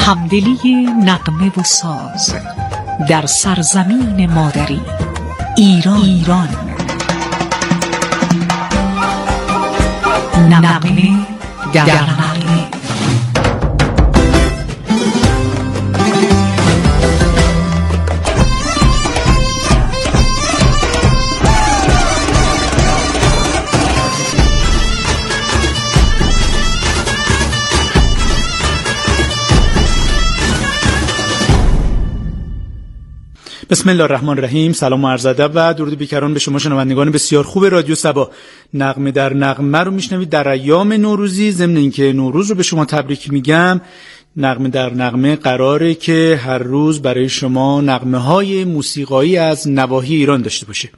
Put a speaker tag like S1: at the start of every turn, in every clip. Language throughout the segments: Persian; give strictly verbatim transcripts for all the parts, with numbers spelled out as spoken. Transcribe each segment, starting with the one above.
S1: همدلی نغمه و ساز در سرزمین مادری ایران ایران نغمه در نغمه.
S2: بسم الله الرحمن الرحیم. سلام و عرض ادب و درود بیکران به شما شنوندگان بسیار خوب رادیو صبا. نغمه در نغمه رو میشنوید در ایام نوروزی. ضمن اینکه نوروز رو به شما تبریک میگم، نغمه در نغمه قراره که هر روز برای شما نغمه های موسیقایی از نواحی ایران داشته باشه.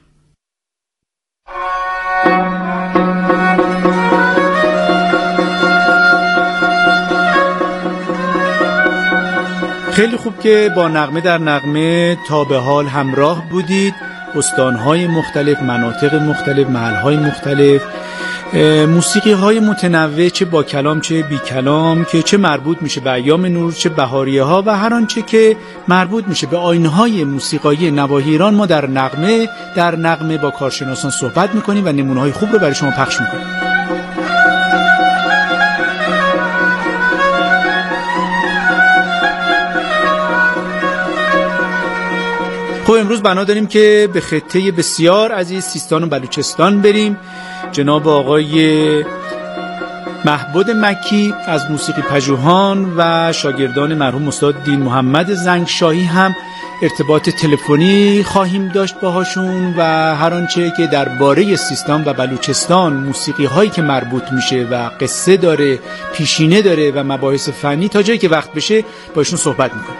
S2: خیلی خوب که با نغمه در نغمه تا به حال همراه بودید. استانهای مختلف، مناطق مختلف، محلهای مختلف، موسیقی‌های متنوع، چه با کلام چه بی کلام، که چه مربوط میشه به ایام نوروز چه بهاریه ها و هر آنچه که مربوط میشه به آیین‌های موسیقایی نواحی ایران ما در نغمه در نغمه با کارشناسان صحبت میکنیم و نمونه‌های خوب رو برای شما پخش میکنیم. خب امروز بنا داریم که به خطه بسیار عزیز سیستان و بلوچستان بریم. جناب آقای محبود مکی از موسیقی پژوهان و شاگردان مرحوم استاد دین محمد زنگشاهی هم ارتباط تلفنی خواهیم داشت باهاشون و هر آنچه که درباره سیستان و بلوچستان، موسیقی هایی که مربوط میشه و قصه داره، پیشینه داره و مباحث فنی، تا جایی که وقت بشه باشون صحبت میکنیم.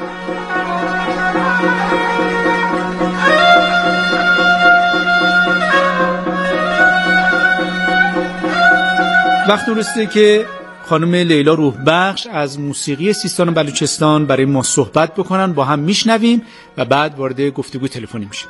S2: وقت رسیده که خانم لیلا روح بخش از موسیقی سیستان و بلوچستان برای ما صحبت بکنن، با هم میشنویم و بعد وارد گفتگو تلفنی میشیم.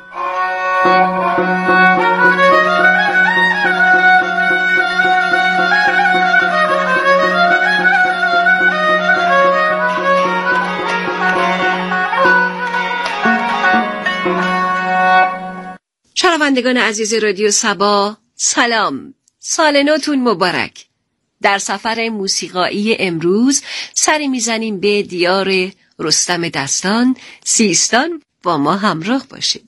S3: شنوندگان عزیز رادیو صبا، سلام، سال نوتون مبارک. در سفر موسیقایی امروز سری میزنیم به دیار رستم دستان، سیستان. با ما همراه باشید.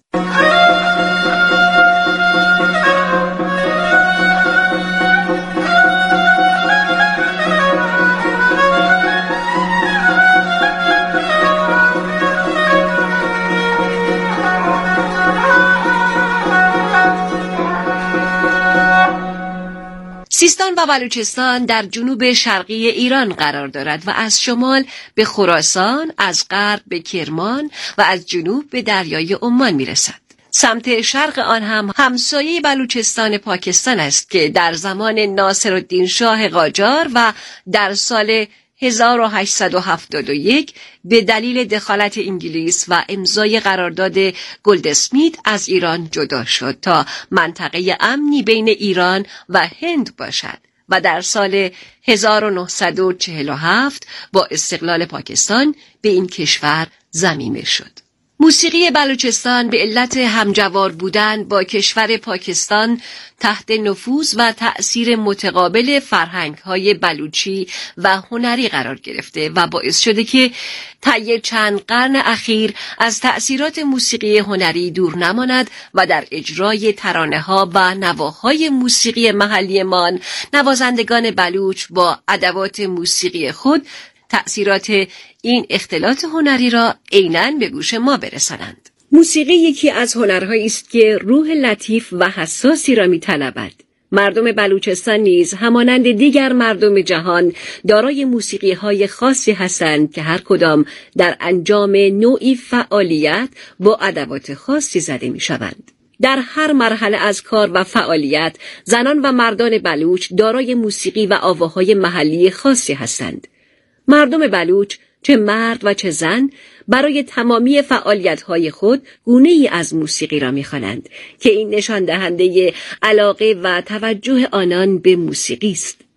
S3: سیستان و بلوچستان در جنوب شرقی ایران قرار دارد و از شمال به خراسان، از غرب به کرمان و از جنوب به دریای عمان میرسد. سمت شرق آن هم همسایه بلوچستان پاکستان است که در زمان ناصرالدین شاه قاجار و در سال هزار و هشتصد و هفتاد و یک به دلیل دخالت انگلیس و امضای قرارداد گلدسمیت از ایران جدا شد تا منطقه امنی بین ایران و هند باشد و در سال هزار و نهصد و چهل و هفت با استقلال پاکستان به این کشور ضمیمه شد. موسیقی بلوچستان به علت همجوار بودن با کشور پاکستان تحت نفوذ و تأثیر متقابل فرهنگ‌های بلوچی و هنری قرار گرفته و باعث شده که طی چند قرن اخیر از تأثیرات موسیقی هنری دور نماند و در اجرای ترانه‌ها و نواهای موسیقی محلیمان نوازندگان بلوچ با ادوات موسیقی خود تأثیرات این اختلاط هنری را عیناً به گوش ما برسانند. موسیقی یکی از هنرهایی است که روح لطیف و حساسی را می‌طلبد. مردم بلوچستان نیز همانند دیگر مردم جهان دارای موسیقی‌های خاصی هستند که هر کدام در انجام نوعی فعالیت با ادوات خاصی زده می‌شوند. در هر مرحله از کار و فعالیت زنان و مردان بلوچ دارای موسیقی و آواهای محلی خاصی هستند. مردم بلوچ، چه مرد و چه زن، برای تمامی فعالیت‌های خود گونه‌ای از موسیقی را می‌خوانند که این نشان دهنده علاقه و توجه آنان به موسیقی است.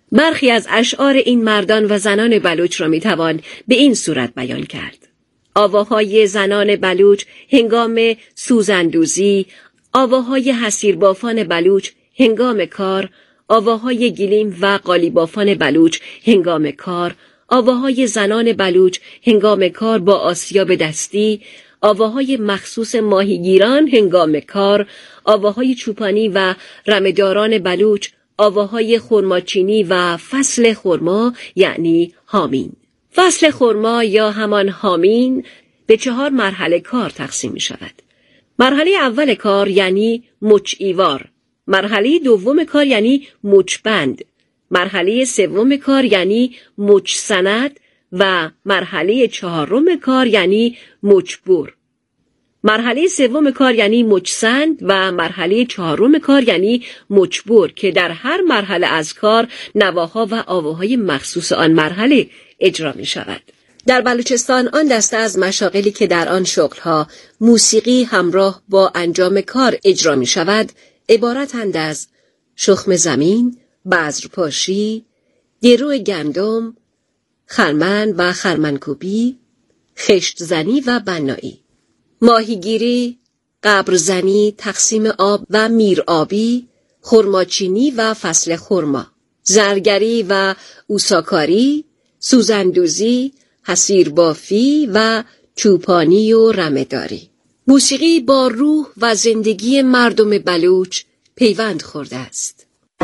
S3: برخی از اشعار این مردان و زنان بلوچ را میتوان به این صورت بیان کرد: آواهای زنان بلوچ هنگام سوزندوزی، آواهای حصیربافان بلوچ هنگام کار، آواهای گلیم و قالیبافان بلوچ هنگام کار، آواهای زنان بلوچ هنگام کار با آسیاب دستی، آواهای مخصوص ماهیگیران هنگام کار، آواهای چوپانی و رمه‌داران بلوچ، آواهای خرماچینی و فصل خرما یعنی هامین. فصل خرما یا همان هامین به چهار مرحله کار تقسیم می شود. مرحله اول کار یعنی مچ ایوار، مرحله دوم کار یعنی مچبند، مرحله سوم کار یعنی مچ سند و مرحله چهارم کار یعنی مچبور. مرحله سوم کار یعنی مچسند و مرحله چهارم کار یعنی مچبور که در هر مرحله از کار نواها و آواهای مخصوص آن مرحله اجرا می شود. در بلوچستان آن دسته از مشاغلی که در آن شغلها موسیقی همراه با انجام کار اجرا می شود عبارتند از شخم زمین، بذرپاشی، درو گندم، خرمن و خرمنکوبی، خشت زنی و بنایی، ماهیگیری، قبرزنی، تقسیم آب و میرآبی، خرماچینی و فصل خرما، زرگری و اوساکاری، سوزندوزی، حصیربافی و چوپانی و رمه‌داری. موسیقی با روح و زندگی مردم بلوچ پیوند خورده است.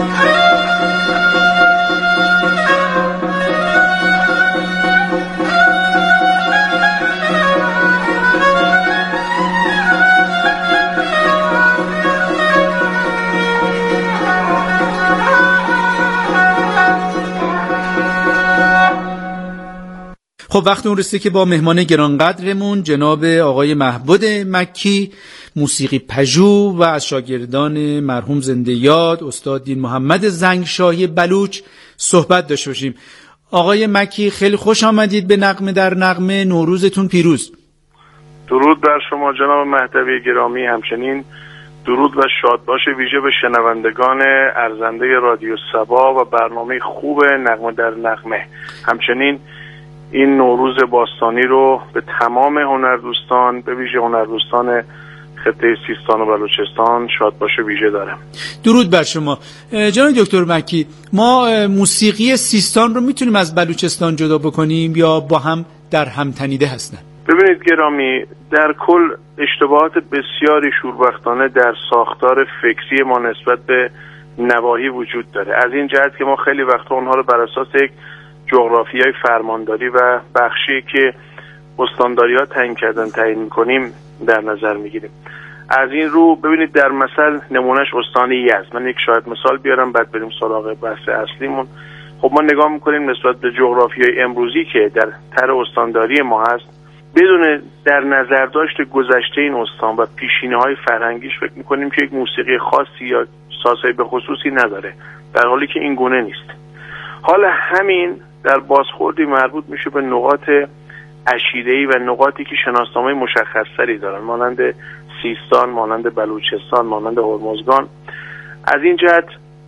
S2: خب وقت اون رسیده که با مهمان گرانقدرمون جناب آقای محبود مکی، موسیقی پژوه و از شاگردان مرحوم زنده یاد استاد دین محمد زنگشاهی بلوچ صحبت داشته باشیم. آقای مکی خیلی خوش آمدید به نغمه در نغمه. نوروزتون پیروز.
S4: درود بر شما جناب مهدوی گرامی، همچنین درود و شادباش ویژه به شنوندگان ارزنده رادیو صبا و برنامه خوب نغمه در نغمه. همچنین این نوروز باستانی رو به تمام هنردوستان، به ویژه هنردوستان خطه سیستان و بلوچستان شادباش ویژه دارم.
S2: درود بر شما. جناب دکتر مکی، ما موسیقی سیستان رو میتونیم از بلوچستان جدا بکنیم یا با هم در هم تنیده هستن؟
S4: ببینید گرامی، در کل اشتباهات بسیاری شوربختانه در ساختار فکری ما نسبت به نواحی وجود داره. از این جهت که ما خیلی وقتا اونها رو بر اساس یک جغرافیای فرمانداری و بخشی که استانداری ها تعیین کردن تعیین میکنیم در نظر میگیریم. از این رو ببینید در مثل نمونهش استان یزد، من یک شاید مثال بیارم بعد بریم سراغ بحث اصلیمون. خب ما نگاه میکنیم نسبت به جغرافیای امروزی که در طرح استانداری ما هست، بدون در نظر داشت گذشته این استان و پیشینه های فرهنگیش فکر میکنیم که یک موسیقی خاصی یا سازهای به خصوصی نداره، در حالی که این گونه نیست. حالا همین در بازخوردی مربوط میشه به نقاط عشیره‌ای و نقاطی که شناسنامه مشخص‌تری دارن، مانند سیستان، مانند بلوچستان، مانند هرمزگان. از این جهت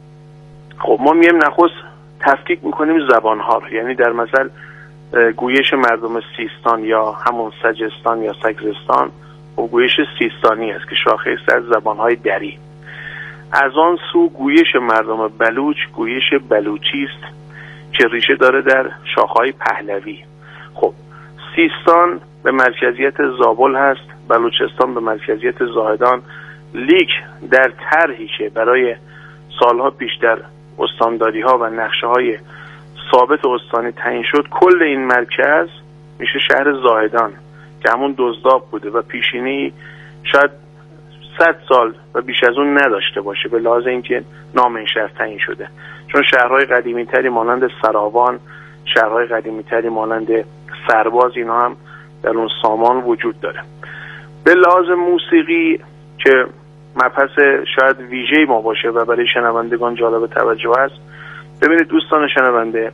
S4: خب ما میایم نخست تفکیک میکنیم زبانها رو، یعنی در مثل گویش مردم سیستان یا همون سجستان یا سگرستان و گویش سیستانی است که شاخه است از زبانهای دری. از آن سو گویش مردم بلوچ گویش بلوچی است که ریشه داره در شاخه‌های پهلوی. خب سیستان به مرکزیت زابل هست، بلوچستان به مرکزیت زاهدان، لیک در طرحی که برای سالها پیش در استانداری ها و نقشه های ثابت استانی تعیین شد، کل این مرکز میشه شهر زاهدان که همون دزداب بوده و پیشینه‌ای شاید صد سال و بیش از اون نداشته باشه به لحاظ اینکه نام این شهر تعیین شده، چون شهرهای قدیمی تری مانند سراوان، شهرهای قدیمی تری مانند سرباز، اینا هم در اون سامان وجود داره. به لحاظ موسیقی که مبحث شاید ویژه‌ای ما باشه و برای شنوندگان جالب توجه است، ببینید دوستان شنونده،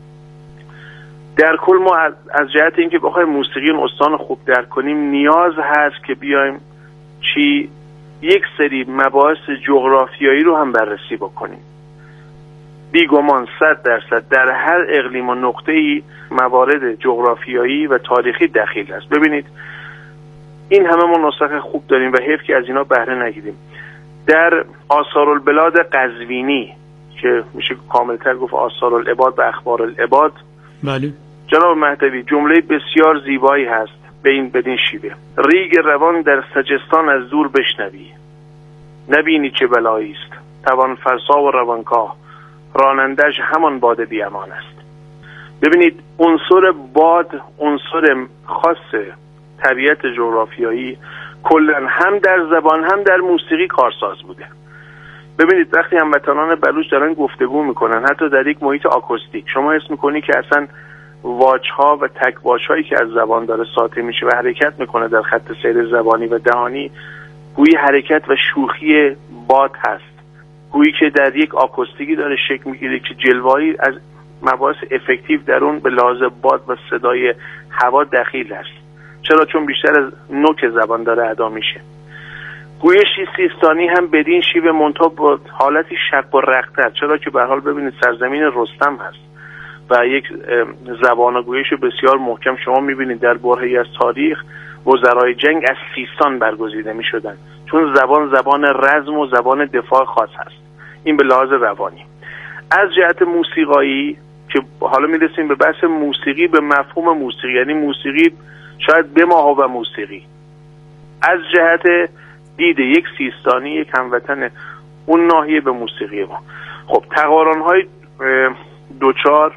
S4: در کل ما از, از جهت اینکه بخوایم موسیقی اون استان خوب درک کنیم نیاز هست که بیایم چی یک سری مباحث جغرافیایی رو هم بررسی بکنیم. بیگمان صد درصد در هر اقلیم و نقطه‌ای موارد جغرافیایی و تاریخی دخیل است. ببینید این همه ما نسخه خوب داریم و حیف که از اینا بهره نگیریم. در آثارالبلاد قزوینی که میشه کاملتر گفت آثارالعباد و اخبار العباد،
S2: بله
S4: جناب مهدوی جمله بسیار زیبایی هست به این بدین شیوه: ریگ روان در سجستان از دور بشنوی، نبینی چه بلایی است، توان فرسا و روانکاه، رانندش همان باد بی امان است. ببینید عنصر باد عنصر خاص طبیعت جغرافیایی کلا هم در زبان هم در موسیقی کارساز بوده. ببینید وقتی هموطنان بلوچ دارن گفتگو میکنن حتی در یک محیط آکوستیک، شما حس میکنی که اصلا واجها و تک واجهایی که از زبان داره ساطع میشه و حرکت میکنه در خط سیر زبانی و دهانی گویی حرکت و شوخی باد هست، گویی که در یک آکوستیکی داره شکل میگیره که جلوه‌ای از مباحث افکتیو در اون به لحاظ باد و صدای هوا دخیل است. چرا؟ چون بیشتر از نوک زبان داره ادا میشه. گویشی سیستانی هم بدین شیوه منتها با حالتی شق و رقتر، چرا که به حال ببینید سرزمین رستم هست و یک زبان و گویش بسیار محکم. شما میبینید در برهه‌ای از تاریخ وزرای جنگ از سیستان برگزیده میشدن چون زبان زبان رزم و زبان دفاع خاص هست. این به لحاظ روانی. از جهت موسیقایی که حالا میرسیم به بحث موسیقی به مفهوم موسیقی، یعنی موسیقی شاید به ما و موسیقی از جهت دید یک سیستانی یک هموطن اون ناحیه به موسیقی ما. خب تقارن‌های دوچار،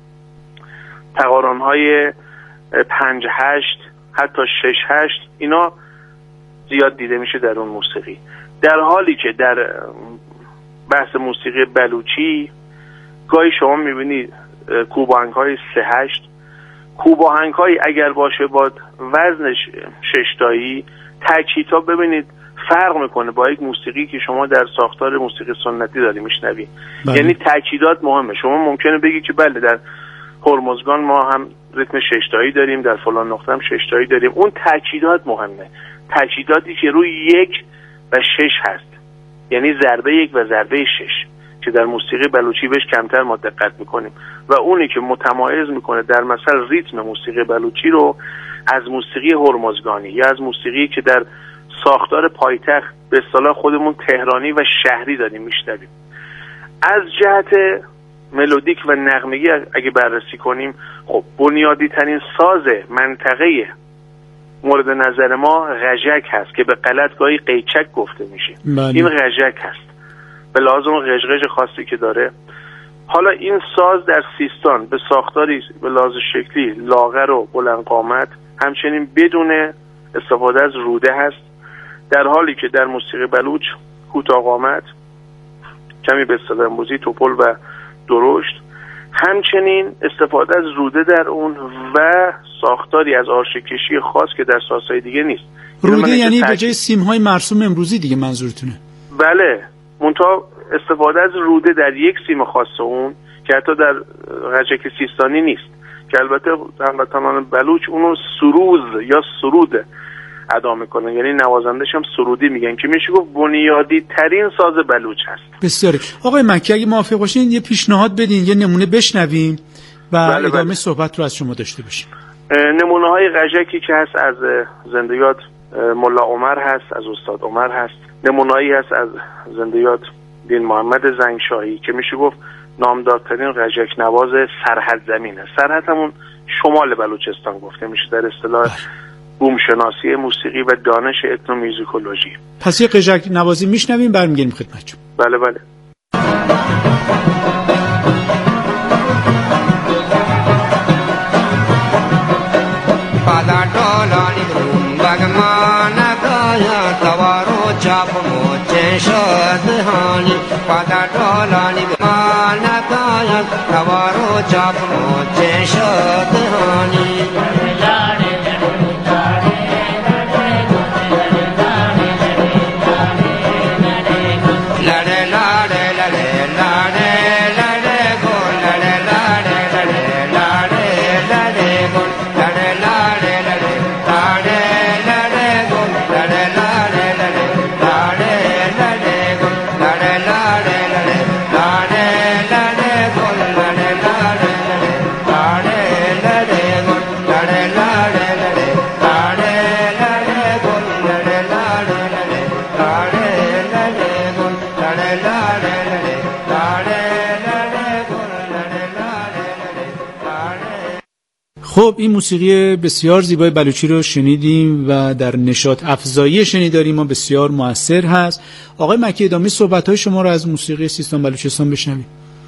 S4: تقارن‌های پنج هشت حتی شش هشت اینا زیاد دیده میشه در اون موسیقی، در حالی که در بحث موسیقی بلوچی گاهی شما میبینید کوباهنگ‌های سه هشت، کوباهنگ‌های اگر باشه با وزنش ششتایی تاکیدها ببینید فرق میکنه با یک موسیقی که شما در ساختار موسیقی سنتی داری میشنوی. یعنی تاکیدات مهمه. شما ممکنه بگی که بله در هرمزگان ما هم ریتم ششتایی داریم، در فلان نقطه هم ششتایی داریم، اون تاکیدات مهمه، تاکیداتی که روی یک و شش هست، یعنی ضربه یک و ضربه شش که در موسیقی بلوچی بهش کمتر ما دقت میکنیم و اونی که متمایز میکنه در مثل ریتم موسیقی بلوچی رو از موسیقی هرمزگانی یا از موسیقی که در ساختار پایتخت به اصطلاح خودمون تهرانی و شهری داریم میشنویم. از جهت ملودیک و نغمگی اگه بررسی کنیم، خب بنیادی ترین ساز منطقه مورد نظر ما غژک هست که به غلط گاهی قیچک گفته میشه. بله. این غژک هست به لحاظ اون غژغژ خاصی که داره. حالا این ساز در سیستان به ساختاری به لحاظ شکلی لاغر و بلند قامت همچنین بدون استفاده از روده هست، در حالی که در موسیقی بلوچ کوتاه قامت، کمی به اصطلاح امروزی توپل و درشت، همچنین استفاده از روده در اون و ساختاری از آرشکشی خاص که در سازهای دیگه نیست.
S2: روده یعنی به جای سیم‌های مرسوم امروزی دیگه منظورتونه؟
S4: بله، منتها استفاده از روده در یک سیم خاص اون که حتی در غژک سیستانی نیست، که البته هموطنان بلوچ اونو سروز یا سرود ادا میکنن، یعنی نوازندش هم سرودی میگن که میشه گفت بنیادی ترین ساز بلوچ هست.
S2: بسیاری. آقای مکی اگه موافق باشین یه پیشنهاد بدین، یه نمونه بشنویم و بله ادامه بله. صحبت رو از شما داشته باشیم.
S4: نمونه های غژکی که هست از زندگیات ملا عمر هست، از استاد عمر هست، نمونه‌ای هست از زندگیات دین محمد زنگشاهی که میشه گفت نامدارترین غژک نواز سرحد زمینه. سرحد همون شمال بلوچستان گفته میشه در اصطلاح بومشناسی موسیقی و دانش اتنومیوزیکولوژی.
S2: پس یه غژک نوازی میشنویم برمیگردیم خدمتتون.
S4: بله بله.
S5: چاپ موچه شد هانی پادا ڈولانی مانا کایا توارو چاپ موچه شد هانی la la
S2: خب این موسیقی بسیار زیبای بلوچی رو شنیدیم و در نشاط افزایی شنیداری ما بسیار مؤثر هست. آقای مکی ادامه صحبت‌های شما رو از موسیقی سیستان بلوچستان بشنویم.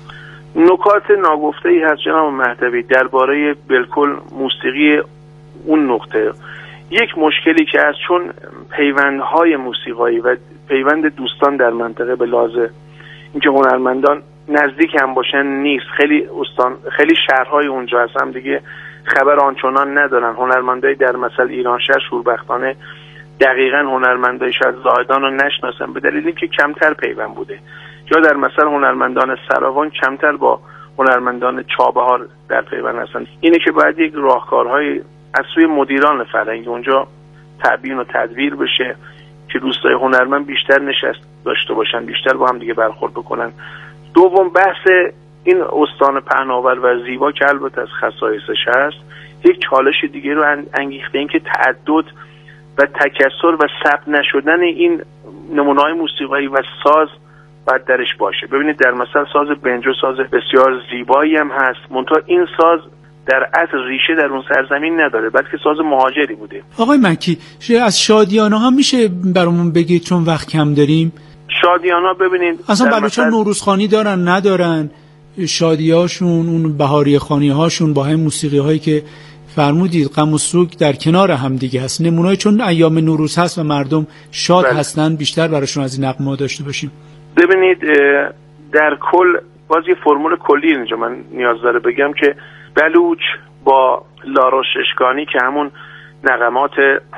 S4: نکات ناگفته‌ای هست جناب مهدوی درباره بالکل موسیقی اون نقطه. یک مشکلی که هست، چون پیوندهای موسیقایی و پیوند دوستان در منطقه به لازه اینکه هنرمندان نزدیک هم باشن نیست. خیلی استان خیلی شهرهای اونجا هستن دیگه خبر آنچنان ندارن. هنرمندای در مثلا ایرانشهر، شوربختانه دقیقاً هنرمندای شاید زاهدان رو نشناسن به دلیل اینکه کمتر پیوند بوده، یا در مثلا هنرمندان سراوان کمتر با هنرمندان چابهار در پیوند هستن. اینه که باید یک راهکارهای از سوی مدیران فرهنگی اونجا تبیین و تدبیر بشه که دوستای هنرمند بیشتر نشست داشته باشن، بیشتر با هم دیگه برخورد بکنن. دوم بحث این استان پهناور و زیبا که البته از خصایصش هست، یک چالش دیگه رو انگیخته، این که تعدد و تکثر و ثبت نشدن این نمونه‌های موسیقایی و ساز باید درش باشه. ببینید در مثلا ساز بنجو ساز بسیار زیبایی هم هست، منتها این ساز در اصل ریشه در اون سرزمین نداره، بلکه ساز مهاجری بوده.
S2: آقای مکی از شادیانا هم میشه برامون بگید چون وقت کم داریم؟
S4: شادیانا ببینید
S2: اصلا بلوچان مثل... نوروزخوانی دارن ندارن؟ شادیاشون اون بهاری خانی هاشون با هم موسیقی هایی که فرمودید غم و سوگ در کنار هم دیگه هست. نمونه‌ای چون ایام نوروز هست و مردم شاد بله. هستن بیشتر براشون از این نغمه‌ها داشته باشیم.
S4: ببینید در کل باز یه فرمول کلی اینجا من نیاز داره بگم که بلوچ با لاروششکانی که همون نغمات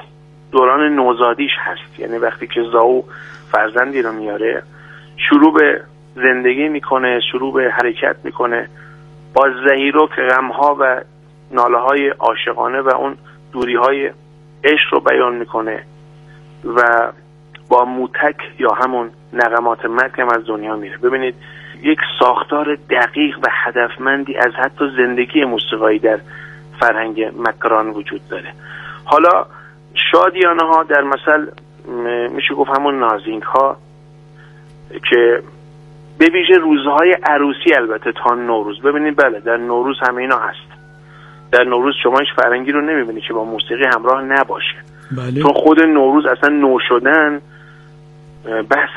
S4: دوران نوزادیش هست، یعنی وقتی که زاو فرزندی رو میاره شروع به زندگی میکنه، شروع به حرکت میکنه، با زهیرک غمها و ناله های عاشقانه و اون دوری های عشق رو بیان میکنه و با موتک یا همون نغمات مرگ هم از دنیا میره. ببینید یک ساختار دقیق و هدفمندی از حتی زندگی موسیقایی در فرهنگ مکران وجود داره. حالا شادیانه ها در مثل میشه گفت همون نازینگ ها که به ویژه روزهای عروسی البته تا نوروز. ببینید بله در نوروز همه اینا هست. در نوروز شما هیچ فرهنگی رو نمیبینید که با موسیقی همراه نباشه.
S2: بله.
S4: چون خود نوروز اصلا نو شدن بحث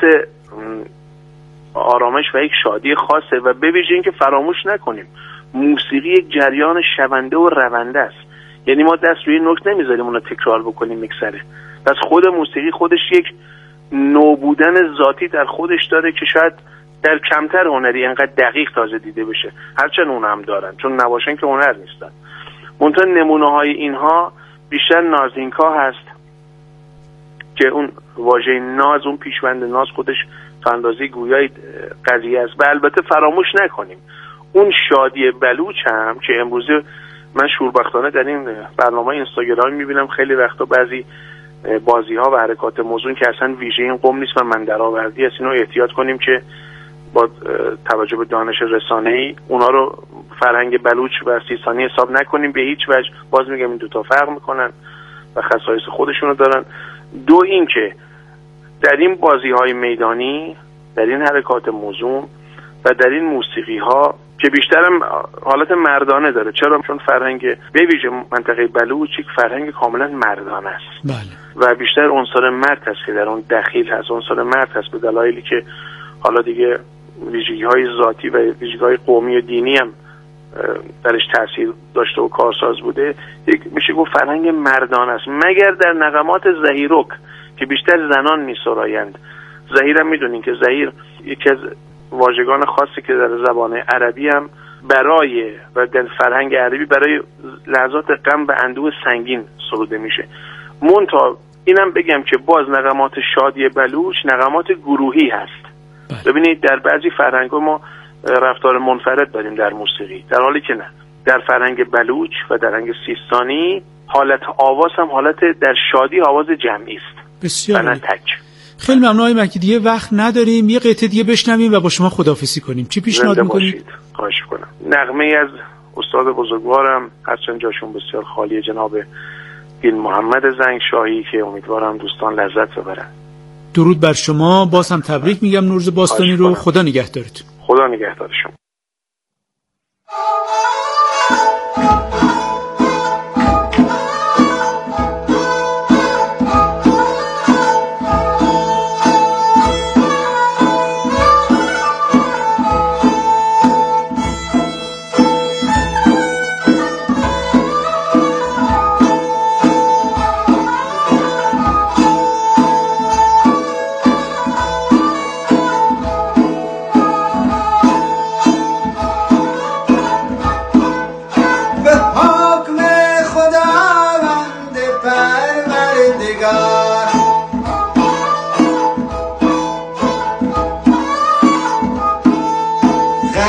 S4: آرامش و یک شادی خاصه و به ویژه اینکه فراموش نکنیم موسیقی یک جریان شونده و رونده است. یعنی ما دست روی نوت نمیذاریم اونو تکرار بکنیم میکسره. پس خود موسیقی خودش یک نو بودن ذاتی در خودش داره که شاید در کمتر هنری انقدر دقیق تازه دیده بشه، هرچند اون هم دارن چون نباشن که هنر نیستن. منتها نمونه های اینها بیشتر نازینگ ها هست که اون واژه ناز، اون پیشوند ناز خودش تا اندازه گویای قضیه است. و البته فراموش نکنیم اون شادی بلوچ هم که امروزه من شوربختانه در این برنامه اینستاگرامی میبینم خیلی وقتا بعضی بازی ها و حرکات موزون که اصلا ویژه این قوم نیست و من درآوردی است، اینو احتیاط کنیم که با توجه به دانش رسانه‌ای اونا رو فرهنگ بلوچ و سیستانی حساب نکنیم به هیچ وجه. باز میگم این دوتا فرق میکنن و خصایص خودشونو دارن. دو این که در این بازی های میدانی، در این حرکات موزون و در این موسیقی ها که بیشترم حالت مردانه داره. چرا؟ چون فرهنگ به ویژه منطقه بلوچ یک فرهنگ کاملا مردانه است.
S2: بله.
S4: و بیشتر عنصر مرد هست که در اون دخیل هست، عنصر مرد هست به دلایلی که حالا دیگه ویژگی‌های ذاتی و ویژگی‌های قومی و دینی هم درش تاثیر داشته و کارساز بوده. یک میشه گفت فرهنگ مردانه است، مگر در نغمات زهیرک که بیشتر زنان می‌سرایند. زهیر هم میدونین که زهیر یکی از واژگان خاصی که در زبان عربی هم برای و در فرهنگ عربی برای لحظات غم و اندوه سنگین سروده میشه. منتها اینم بگم که باز نغمات شادی بلوچ نغمات گروهی هست.
S2: بله.
S4: ببینید در بعضی فرهنگ‌ها ما رفتار منفرد داریم در موسیقی، در حالی که نه. در فرهنگ بلوچ و در فرهنگ سیستانی حالت آواز هم حالت در شادی آواز جمعی است.
S2: بسیار
S4: نه تک.
S2: خیلی ممنون آقای مکی، دیگه وقت نداریم، یه قطعه دیگه بشنویم و با شما خداحافظی کنیم. چی پیشنهاد می‌کنید؟
S4: خواهش می‌کنم. نغمه از استاد بزرگوارم هرچند جاشون بسیار خالیه، جناب دین محمد زنگشاهی که امیدوارم دوستان لذت ببرن.
S2: درود بر شما، باز هم تبریک میگم نوروز باستانی رو. خدا نگهدارتون.
S4: خدا نگهدار شما.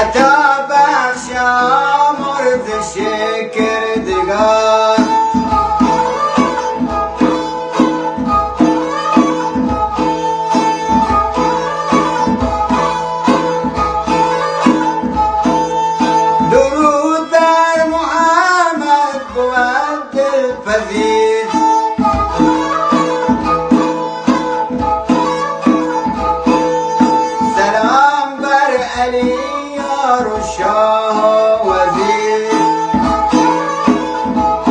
S5: عطا بخشا مرد شکردگار درود بر محمد بود دلپذیر سلام بر علی یار و شاه و وزیر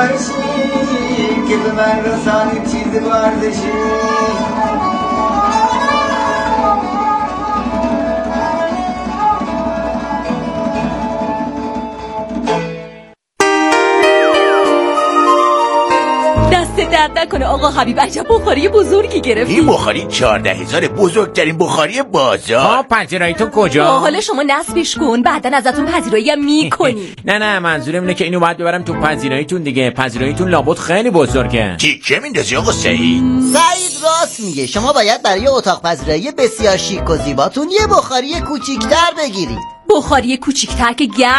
S5: باشی که به من رسانی چیز باردشی
S6: درد نکنه آقا حبیب، عجب بخاری بزرگی گرفتی.
S7: این بخاری چهارده هزار، بزرگترین بخاری بازار.
S8: ها پذیراییتون کجا؟
S6: حالا شما نصبش کن، بعدا ازتون پذیرایی هم میکنی.
S8: نه نه منظورم اینه که اینو باید ببرم تو پذیراییتون دیگه. پذیراییتون لابد خیلی بزرگه.
S7: تیکه میندازی آقا سعید؟
S9: سعید راست میگه، شما باید برای اتاق پذیرایی بسیار شیک و زیباتون یه بخاری کوچیک‌تر بگیرید.
S6: بخاری کوچیک‌تر که گرم